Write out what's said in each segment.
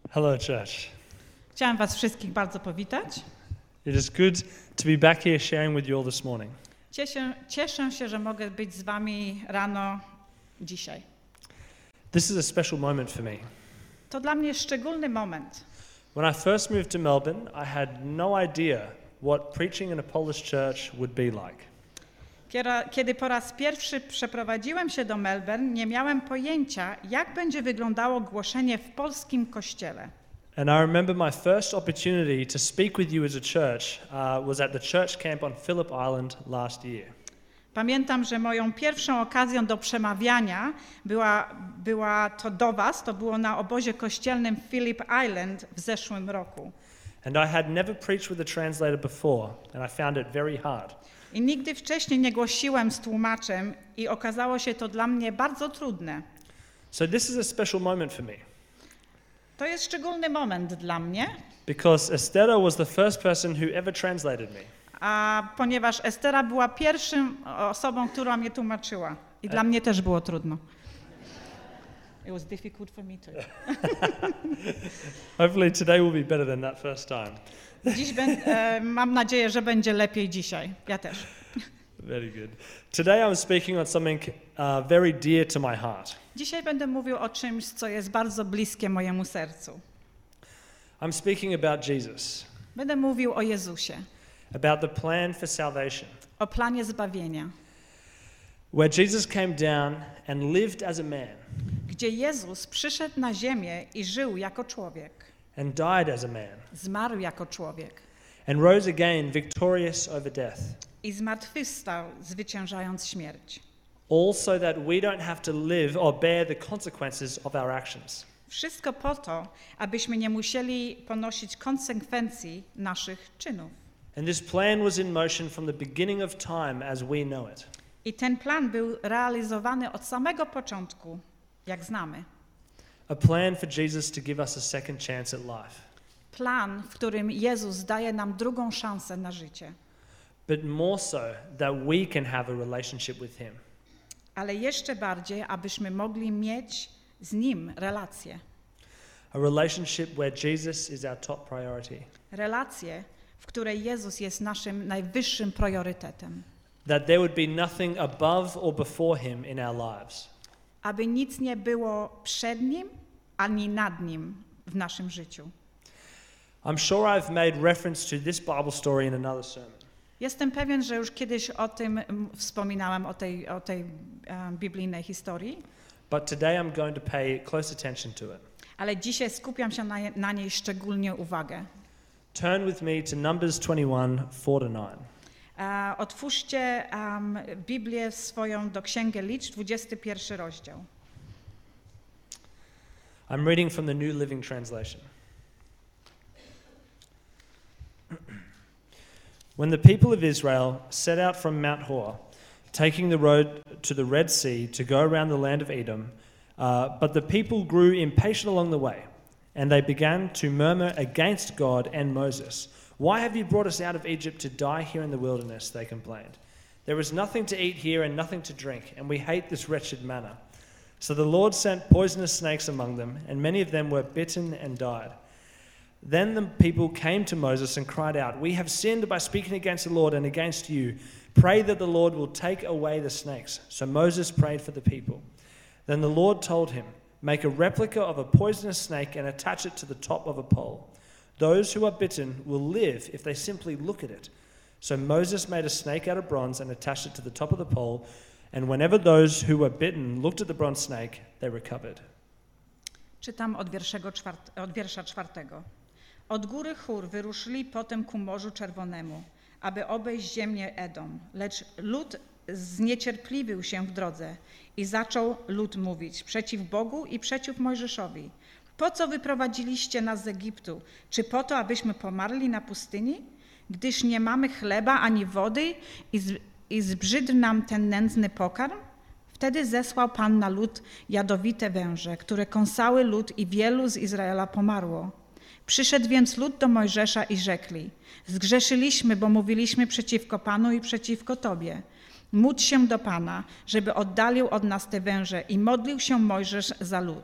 Hello, church. Chciałam was wszystkich bardzo powitać. It is good to be back here sharing with you all this morning. Cieszę się, że mogę być z wami rano dzisiaj. This is a special moment for me. To dla mnie szczególny moment. When I first moved to Melbourne, I had no idea what preaching in a Polish church would be like. Kiedy po raz pierwszy przeprowadziłem się do Melbourne, nie miałem pojęcia, jak będzie wyglądało głoszenie w polskim kościele. And I remember my first opportunity to speak with you as a church was at the church camp on Phillip Island last year. Pamiętam, że moją pierwszą okazją do przemawiania była to do was, to było na obozie kościelnym Phillip Island w zeszłym roku. And I had never preached with a translator before, and I found it very hard. I nigdy wcześniej nie głosiłem z tłumaczem i okazało się to dla mnie bardzo trudne. So this is a special moment for me. To jest szczególny moment dla mnie, Because Esther was the first person who ever translated me. a ponieważ Estera była pierwszą osobą, która mnie tłumaczyła. I dla mnie też było trudno. It was difficult for me too. Hopefully today will be better than that first time. Dziś mam nadzieję, że będzie lepiej dzisiaj. Ja też. Very good. Today I'm speaking on something very dear to my heart. Dzisiaj będę mówił o czymś, co jest bardzo bliskie mojemu sercu. I'm speaking about Jesus, Będę mówił o Jezusie, about the plan for salvation, o planie zbawienia, where Jesus came down and lived as a man gdzie Jezus przyszedł na ziemię i żył jako człowiek, and died as a man zmarł jako człowiek and rose again victorious over death, i zmartwychwstał, zwyciężając śmierć. all so that we don't have to live or bear the consequences of our actions. Wszystko po to, abyśmy nie musieli ponosić konsekwencji naszych czynów. And this plan was in motion from the beginning of time as we know it. I ten plan był realizowany od samego początku, jak znamy. A plan for Jesus to give us a second chance at life. Plan, w którym Jezus daje nam drugą szansę na życie. But more so that we can have a relationship with him. Ale jeszcze bardziej, abyśmy mogli mieć z Nim relację. A relationship where Jesus is our top priority. Relację, w której Jezus jest naszym najwyższym priorytetem. That there would be nothing above or before him in our lives. Aby nic nie było przed Nim, ani nad Nim w naszym życiu. I'm sure I've made reference to this Bible story in another sermon. Jestem pewien, że już kiedyś o tym wspominałem, o tej biblijnej historii, But today I'm going to pay close attention to it. ale dzisiaj skupiam się na niej szczególnie uwagę. Turn with me to Numbers 21, 4-9. Otwórzcie Biblię swoją do Księgi Liczb, 21 rozdział. I'm reading from the New Living Translation. When the people of Israel set out from Mount Hor, taking the road to the Red Sea to go around the land of Edom, but the people grew impatient along the way, and they began to murmur against God and Moses. "Why have you brought us out of Egypt to die here in the wilderness?" they complained. "There is nothing to eat here and nothing to drink, and we hate this wretched manna." So the Lord sent poisonous snakes among them, and many of them were bitten and died. Then the people came to Moses and cried out, "We have sinned by speaking against the Lord and against you. Pray that the Lord will take away the snakes." So Moses prayed for the people. Then the Lord told him, "Make a replica of a poisonous snake and attach it to the top of a pole. Those who are bitten will live if they simply look at it." So Moses made a snake out of bronze and attached it to the top of the pole, and whenever those who were bitten looked at the bronze snake, they recovered. Czytam od wiersza 4. Od góry Chór wyruszyli potem ku Morzu Czerwonemu, aby obejść ziemię Edom. Lecz lud zniecierpliwił się w drodze i zaczął lud mówić przeciw Bogu i przeciw Mojżeszowi. Po co wyprowadziliście nas z Egiptu? Czy po to, abyśmy pomarli na pustyni? Gdyż nie mamy chleba ani wody i zbrzydł nam ten nędzny pokarm? Wtedy zesłał Pan na lud jadowite węże, które kąsały lud i wielu z Izraela pomarło. Przyszedł więc lud do Mojżesza i rzekli: "Zgrzeszyliśmy, bo mówiliśmy przeciwko Panu i przeciwko Tobie. Módl się do Pana, żeby oddalił od nas te węże." I modlił się Mojżesz za lud.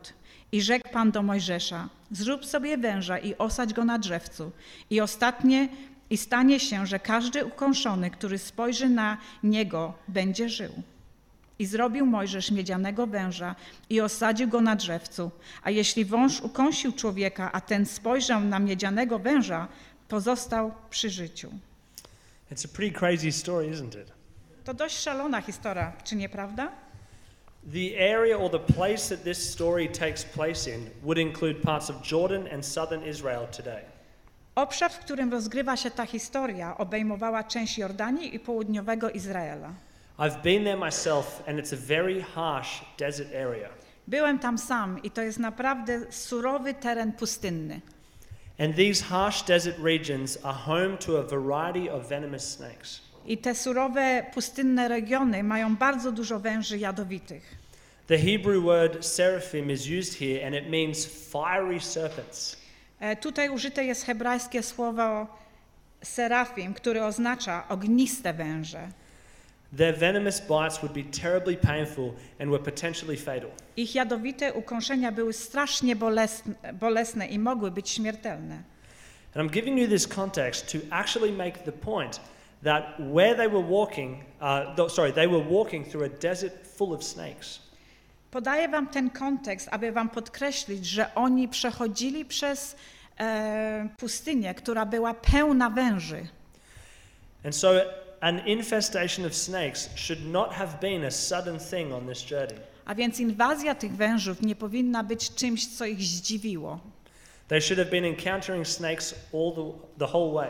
I rzekł Pan do Mojżesza, zrób sobie węża i osadź go na drzewcu. I stanie się, że każdy ukąszony, który spojrzy na niego, będzie żył. I zrobił Mojżesz miedzianego węża i osadził go na drzewcu. A jeśli wąż ukąsił człowieka, a ten spojrzał na miedzianego węża, pozostał przy życiu. It's a pretty crazy story, isn't it? To dość szalona historia, czy nie prawda? The area or the place that this story takes place in would include parts of Jordan and southern Israel today. Obszar, w którym rozgrywa się ta historia, obejmowała część Jordanii i południowego Izraela. I've been there myself and it's a very harsh desert area. Byłem tam sam i to jest naprawdę surowy teren pustynny. And these harsh desert regions are home to a variety of venomous snakes. I te surowe, pustynne regiony mają bardzo dużo węży jadowitych. The Hebrew word seraphim is used here and it means fiery serpents. Tutaj użyte jest hebrajskie słowo serafim, które oznacza ogniste węże. Their venomous bites would be terribly painful and were potentially fatal. Ich jadowite ukąszenia były strasznie bolesne i mogły być śmiertelne. And I'm giving you this context to actually make the point that where they were walking, they were walking through a desert full of snakes. Podaję wam ten kontekst, aby wam podkreślić, że oni przechodzili przez pustynię, która była pełna węży. And so an infestation of snakes should not have been a sudden thing on this journey. A więc inwazja tych wężów nie powinna być czymś, co ich zdziwiło. They should have been encountering snakes the whole way.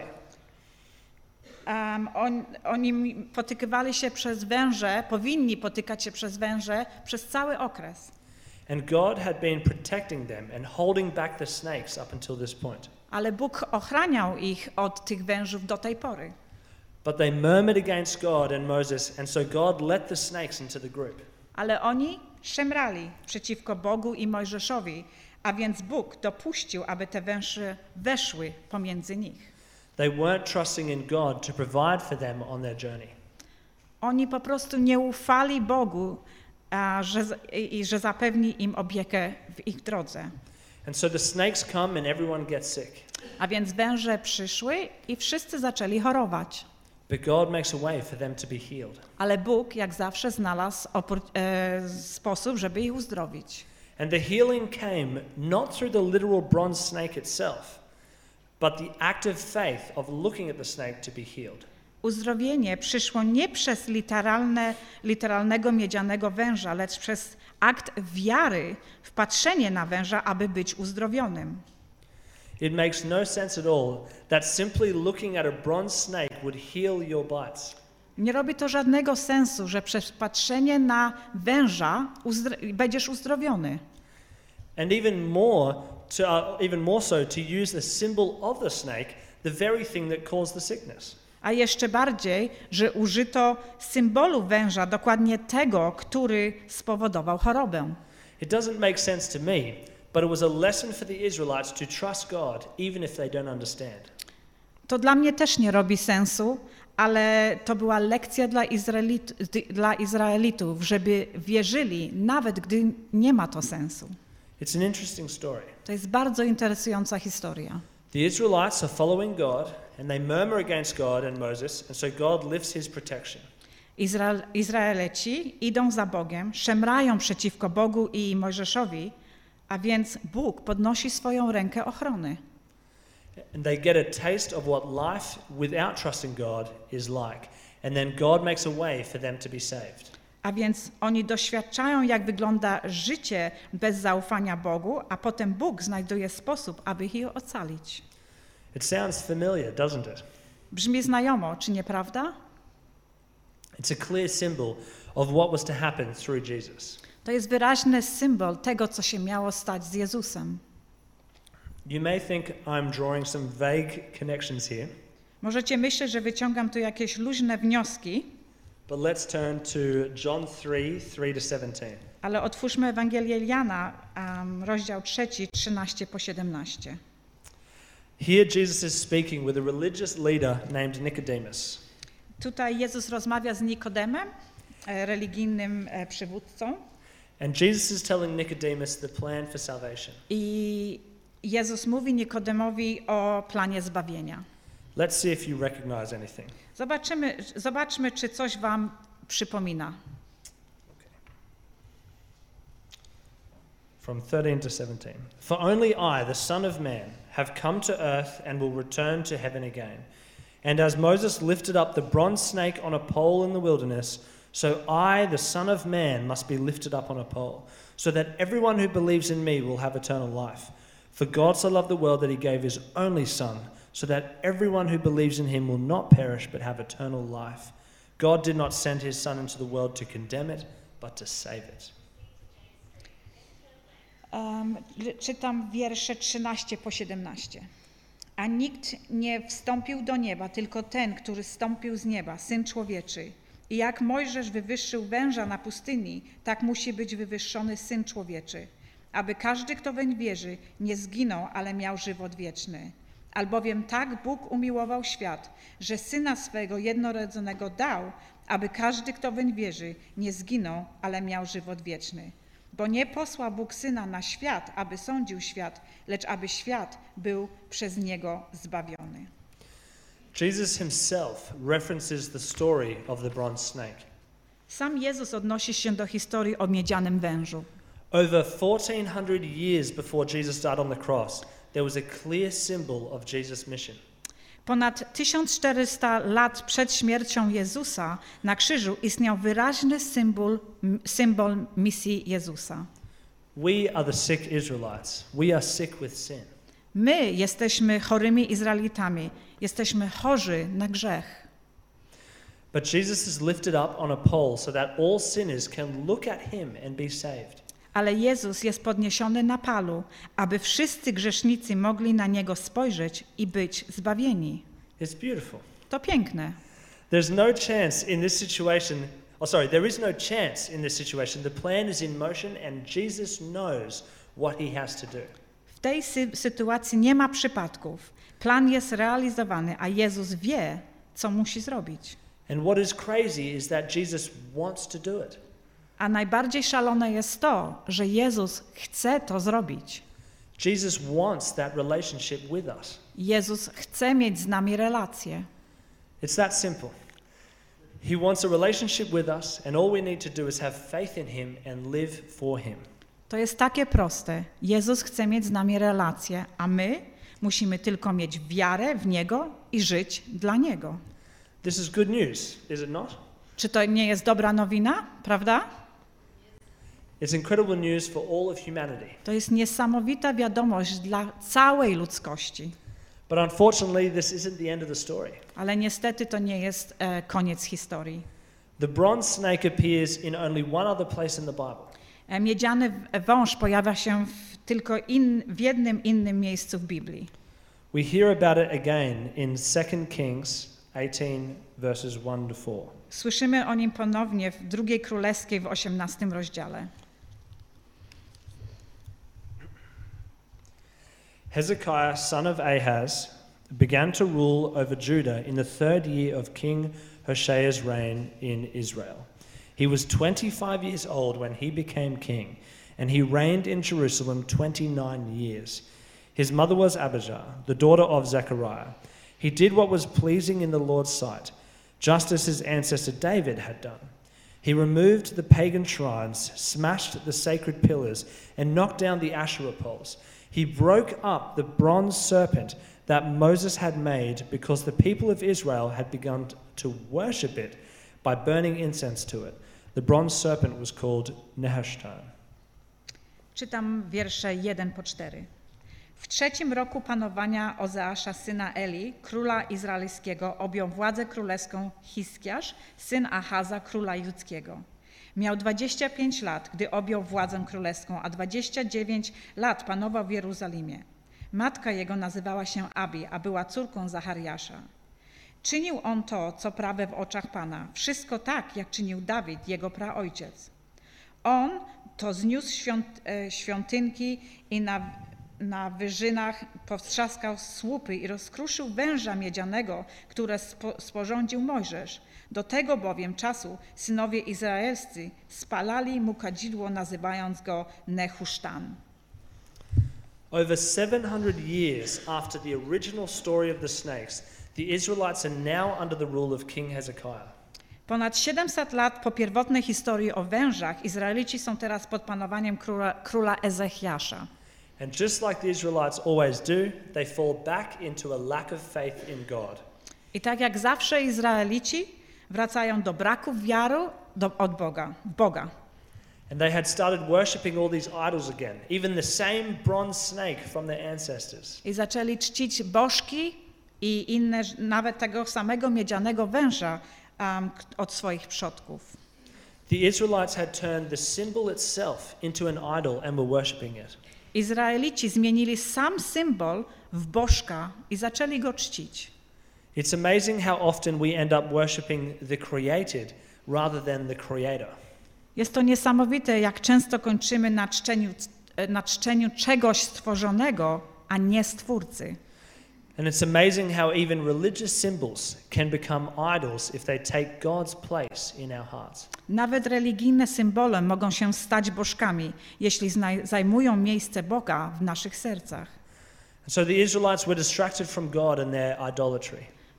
Oni potykywali się przez węże, powinni potykać się przez węże przez cały okres. And God had been protecting them and holding back the snakes up until this point. Ale Bóg ochraniał ich od tych wężów do tej pory. But they murmured against God and Moses, and so God let the snakes into the group. Ale oni szemrali przeciwko Bogu i Mojżeszowi, a więc Bóg dopuścił, aby te węże weszły pomiędzy nich. They weren't trusting in God to provide for them on their journey. Oni po prostu nie ufali Bogu, że zapewni im opiekę w ich drodze. And so the snakes come and everyone gets sick. A więc węże przyszły i wszyscy zaczęli chorować. But God makes a way for them to be healed. Ale Bóg, jak zawsze, znalazł sposób, żeby ich uzdrowić. And the healing came not through the literal bronze snake itself, but the active faith of looking at the snake to be healed. Uzdrowienie przyszło nie przez literalnego miedzianego węża, lecz przez akt wiary w patrzenie na węża, aby być uzdrowionym. It makes no sense at all that simply looking at a bronze snake would heal your bites. Nie robi to żadnego sensu, że przez patrzenie na węża będziesz uzdrowiony. And even more so to use the symbol of the snake, the very thing that caused the sickness. A jeszcze bardziej, że użyto symbolu węża, dokładnie tego, który spowodował chorobę. It doesn't make sense to me, but it was a lesson for the Israelites to trust God even if they don't understand. To dla mnie też nie robi sensu, ale to była lekcja dla Izraelitów, żeby wierzyli, nawet gdy nie ma to sensu. It's an interesting story. To jest bardzo interesująca historia. The Israelites are following God and they murmur against God and Moses, and so God lifts his protection. Izraelici idą za Bogiem, szemrają przeciwko Bogu i Mojżeszowi, a więc Bóg podnosi swoją rękę ochrony. And they get a taste of what life without trusting God is like. And then God makes a way for them to be saved. A więc oni doświadczają, jak wygląda życie bez zaufania Bogu, a potem Bóg znajduje sposób, aby ich ocalić. It sounds familiar, doesn't it? Brzmi znajomo, czy nie prawda? It's a clear symbol of what was to happen through Jesus. To jest wyraźny symbol tego, co się miało stać z Jezusem. You may think I'm drawing some vague connections here. Możecie myśleć, że wyciągam tu jakieś luźne wnioski, But let's turn to John 3:3-17. ale otwórzmy Ewangelię Jana, rozdział 3, 13-17. Here Jesus is speaking with a religious leader named Nicodemus. Tutaj Jezus rozmawia z Nikodemem, religijnym przywódcą. And Jesus is telling Nicodemus the plan for salvation. I Jezus mówi Nikodemowi o planie zbawienia. Let's see if you recognize anything. Zobaczmy, czy coś wam przypomina. From 13 to 17. For only I, the Son of Man, have come to earth and will return to heaven again. And as Moses lifted up the bronze snake on a pole in the wilderness, so I, the Son of Man, must be lifted up on a pole, so that everyone who believes in me will have eternal life. For God so loved the world that he gave his only Son, so that everyone who believes in him will not perish but have eternal life. God did not send his Son into the world to condemn it, but to save it. Czytam wiersze 13 po 17. A nikt nie wstąpił do nieba, tylko ten, który zstąpił z nieba, Syn Człowieczy. I jak Mojżesz wywyższył węża na pustyni, tak musi być wywyższony Syn Człowieczy, aby każdy, kto weń wierzy, nie zginął, ale miał żywot wieczny. Albowiem tak Bóg umiłował świat, że Syna swego jednorodzonego dał, aby każdy, kto weń wierzy, nie zginął, ale miał żywot wieczny. Bo nie posłał Bóg Syna na świat, aby sądził świat, lecz aby świat był przez Niego zbawiony. Jesus himself references the story of the bronze snake. Sam Jezus odnosi się do historii o miedzianym wężu. Over 1400 years before Jesus died on the cross, there was a clear symbol of Jesus' mission. Ponad 1400 lat przed śmiercią Jezusa na krzyżu istniał wyraźny symbol misji Jezusa. We are the sick Israelites. We are sick with sin. My jesteśmy chorymi Izraelitami. Jesteśmy chorzy na grzech. But Jesus is lifted up on a pole so that all sinners can look at him and be saved. Ale Jezus jest podniesiony na palu, aby wszyscy grzesznicy mogli na Niego spojrzeć i być zbawieni. It's beautiful. To piękne. There is no chance in this situation. The plan is in motion and Jesus knows what he has to do. W tej sytuacji nie ma przypadków. Plan jest realizowany, a Jezus wie, co musi zrobić. And what is crazy is that Jesus wants to do it. A najbardziej szalone jest to, że Jezus chce to zrobić. Jesus wants that relationship with us. Jezus chce mieć z nami relację. It's that simple. He wants a relationship with us and all we need to do is have faith in him and live for him. To jest takie proste. Jezus chce mieć z nami relację, a my musimy tylko mieć wiarę w Niego i żyć dla Niego. This is good news, is it not? Czy to nie jest dobra nowina, prawda? It's incredible news for all of humanity. To jest niesamowita wiadomość dla całej ludzkości. But unfortunately, this isn't the end of the story. Ale niestety to nie jest koniec historii. The bronze snake appears in only one other place in the Bible. Miedziany wąż pojawia się tylko w jednym innym miejscu w Biblii. We hear about it again in 2 Kings 18 verses 1 to 4. Słyszymy o nim ponownie w Drugiej Królewskiej w 18 rozdziale. Hezekiah, son of Ahaz, began to rule over Judah in the 3rd year of King Hoshea's reign in Israel. He was 25 years old when he became king, and he reigned in Jerusalem 29 years. His mother was Abijah, the daughter of Zechariah. He did what was pleasing in the Lord's sight, just as his ancestor David had done. He removed the pagan shrines, smashed the sacred pillars, and knocked down the Asherah poles. He broke up the bronze serpent that Moses had made because the people of Israel had begun to worship it by burning incense to it. The bronze serpent was called Nehushtan. Czytam wiersze 1 po 4. W 3. roku panowania Ozeasza, syna Eli, króla izraelskiego, objął władzę królewską Hiskiasz, syn Achaza, króla judzkiego. Miał 25 lat, gdy objął władzę królewską, a 29 lat panował w Jerozolimie. Matka jego nazywała się Abi, a była córką Zachariasza. Czynił on to, co prawe w oczach Pana, wszystko tak, jak czynił Dawid, jego praojciec. On to zniósł świątynki i na wyżynach powstrzaskał słupy i rozkruszył węża miedzianego, które sporządził Mojżesz. Do tego bowiem czasu synowie izraelscy spalali mu kadzidło, nazywając go Nehusztan. Over 700 years after the original story of the snakes, the Israelites are now under the rule of King Hezekiah. Ponad 700 lat po pierwotnej historii o wężach, Izraelici są teraz pod panowaniem króla Ezechiasza. And just like the Israelites always do, they fall back into a lack of faith in God. I tak jak zawsze Izraelici wracają do braku wiary od Boga. And they had started worshipping all these idols again, even the same bronze snake from their ancestors. I zaczęli czcić bożki i inne, nawet tego samego miedzianego węża od swoich przodków. The Israelites had turned the symbol itself into an idol and were worshipping it. Izraelici zmienili sam symbol w bożka i zaczęli go czcić. It's amazing how often we end up worshipping the created rather than the creator. Jest to niesamowite, jak często kończymy na czczeniu czegoś stworzonego, a nie Stwórcy. And it's amazing how even religious symbols can become idols if they take God's place in our hearts. Nawet religijne symbole mogą się stać bożkami, jeśli zajmują miejsce Boga w naszych sercach. And so the Israelites were distracted from God and their idolatry.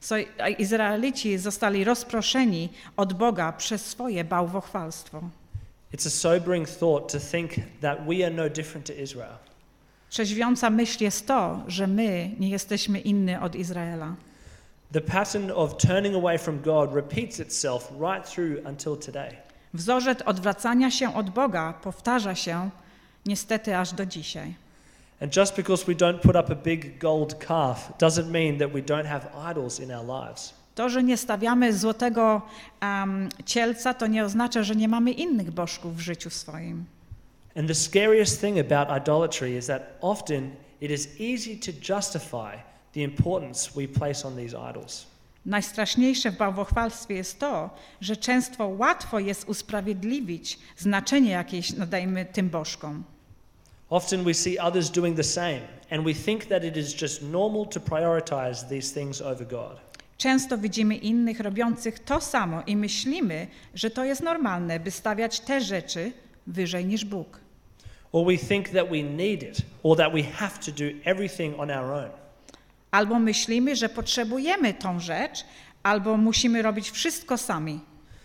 Izraelici zostali rozproszeni od Boga przez swoje bałwochwalstwo. It's a sobering thought to think that we are no different to Israel. Trzeźwiąca myśl jest to, że my nie jesteśmy inni od Izraela. The pattern of turning away from God repeats itself right through until today. Wzorzec odwracania się od Boga powtarza się niestety aż do dzisiaj. And just because we don't put up a big gold calf doesn't mean that we don't have idols in our lives. To, że nie stawiamy złotego cielca, to nie oznacza, że nie mamy innych bożków w życiu swoim. And the scariest thing about idolatry is that often it is easy to justify the importance we place on these idols. Najstraszniejsze w bałwochwalstwie jest to, że często łatwo jest usprawiedliwić znaczenie jakieś nadajemy tym bożkom. Often we see others doing the same and we think that it is just normal to prioritize these things over God. Często widzimy innych robiących to samo i myślimy, że to jest normalne, by stawiać te rzeczy wyżej niż Bóg. Or we think that we need it or that we have to do everything on our own. Albo myślimy, że potrzebujemy tą rzecz, albo musimy robić wszystko sami.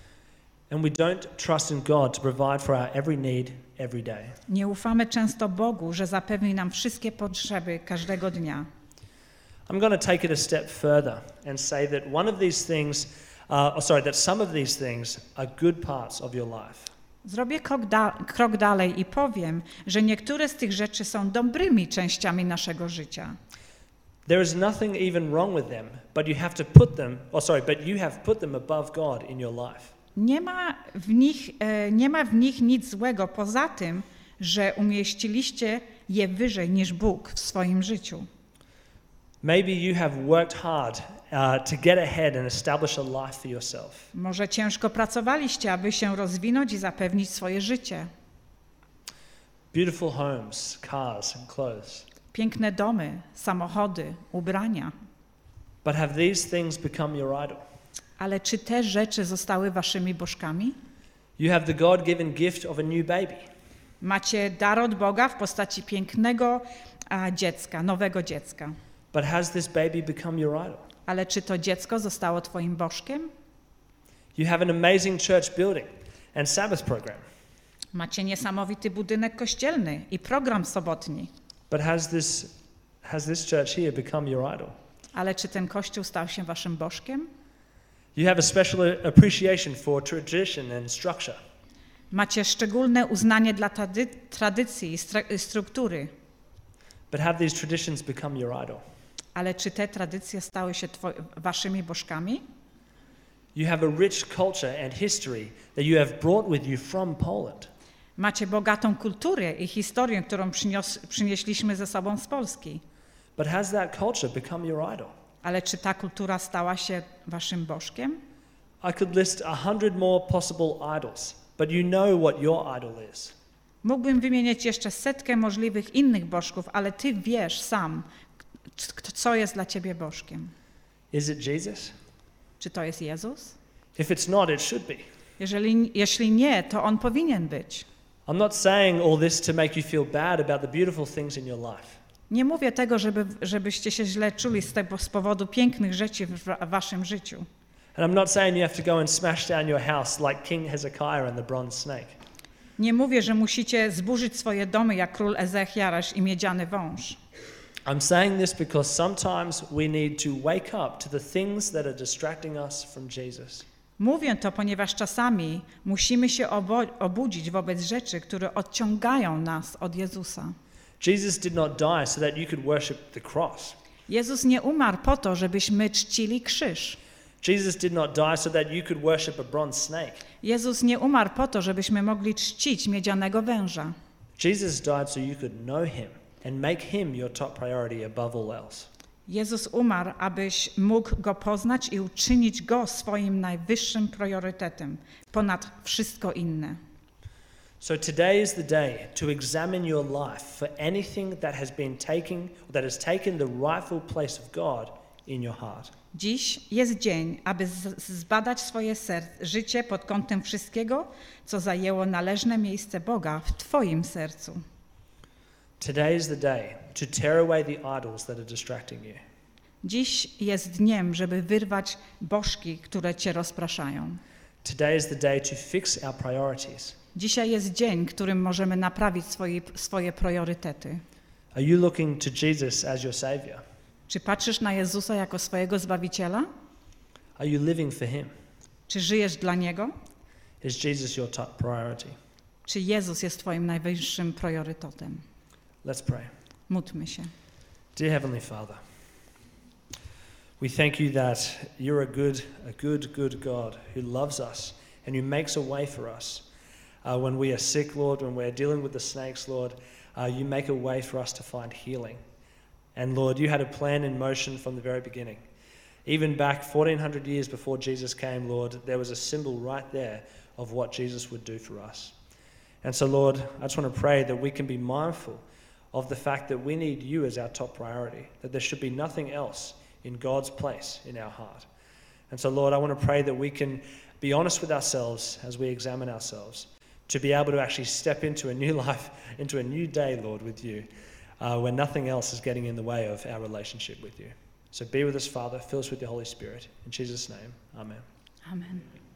And we don't trust in God to provide for our every need every day. Nie ufamy często Bogu, że zapewni nam wszystkie potrzeby każdego dnia. I'm going to take it a step further and say that that some of these things are good parts of your life. Zrobię krok dalej i powiem, że niektóre z tych rzeczy są dobrymi częściami naszego życia. There is nothing even wrong with them, but you have put them above God in your life. Nie ma w nich nic złego poza tym, że umieściliście je wyżej niż Bóg w swoim życiu. Maybe you have worked hard to get ahead and establish a life for yourself. Może ciężko pracowaliście, aby się rozwinąć i zapewnić swoje życie. Beautiful homes, cars and clothes. Piękne domy, samochody, ubrania. But have these things become your idol? Ale czy te rzeczy zostały waszymi bożkami? You have the God-given gift of a new baby. Macie dar od Boga w postaci pięknego dziecka, nowego dziecka. But has this baby become your idol? Ale czy to dziecko zostało twoim bożkiem? You have an amazing church building and Sabbath program. Macie niesamowity budynek kościelny i program sobotni. But has this church here become your idol? Ale czy ten kościół stał się waszym bożkiem? You have a special appreciation for tradition and structure. Macie szczególne uznanie dla tradycji i struktury. But have these traditions become your idol? Ale czy te tradycje stały się waszymi bożkami? You have a rich culture and history that you have brought with you from Poland. Macie bogatą kulturę i historię, którą przynieśliśmy ze sobą z Polski. But has that culture become your idol? Ale czy ta kultura stała się waszym bożkiem? I could list 100 more possible idols, but you know what your idol is. Mógłbym wymieniać jeszcze setkę możliwych innych bożków, ale ty wiesz sam, co jest dla ciebie bożkiem. Is it Jesus? Czy to jest Jezus? If it's not, it should be. Jeśli nie, to on powinien być. I'm not saying all this to make you feel bad about the beautiful things in your life. Nie mówię tego, żebyście się źle czuli z powodu pięknych rzeczy w waszym życiu. And I'm not saying you have to go and smash down your house like King Hezekiah and the bronze snake. Nie mówię, że musicie zburzyć swoje domy jak król Ezechiasz i miedziany wąż. I'm saying this because sometimes we need to wake up to the things that are distracting us from Jesus. Mówię to, ponieważ czasami musimy się obudzić wobec rzeczy, które odciągają nas od Jezusa. Jesus did not die so that you could worship the cross. Jezus nie umarł po to, żebyśmy czcili krzyż. Jesus did not die so that you could worship a bronze snake. Jezus nie umarł po to, żebyśmy mogli czcić miedzianego węża. Jesus died so you could know him and make him your top priority above all else. Jezus umarł, abyś mógł Go poznać i uczynić Go swoim najwyższym priorytetem, ponad wszystko inne. So today is the day to examine your life for anything that has taken the rightful place of God in your heart. Dziś jest dzień, aby zbadać swoje życie pod kątem wszystkiego, co zajęło należne miejsce Boga w twoim sercu. Today is the day to tear away the idols that are distracting you. Dziś jest dniem, żeby wyrwać bożki, które cię rozpraszają. Today is the day to fix our priorities. Dzisiaj jest dzień, którym możemy naprawić swoje priorytety. Are you looking to Jesus as your savior? Czy patrzysz na Jezusa jako swojego Zbawiciela? Are you living for him? Czy żyjesz dla Niego? Is Jesus your top priority? Czy Jezus jest twoim najwyższym priorytetem? Let's pray. Módlmy się. Dear Heavenly Father, we thank you that you're a good God who loves us and who makes a way for us. When we are sick, Lord, when we're dealing with the snakes, Lord, you make a way for us to find healing. And Lord, you had a plan in motion from the very beginning. Even back 1,400 years before Jesus came, Lord, there was a symbol right there of what Jesus would do for us. And so, Lord, I just want to pray that we can be mindful of the fact that we need you as our top priority, that there should be nothing else in God's place in our heart. And so, Lord, I want to pray that we can be honest with ourselves as we examine ourselves, to be able to actually step into a new life, into a new day, Lord, with you, where nothing else is getting in the way of our relationship with you. So be with us, Father. Fill us with your Holy Spirit. In Jesus' name, amen. Amen.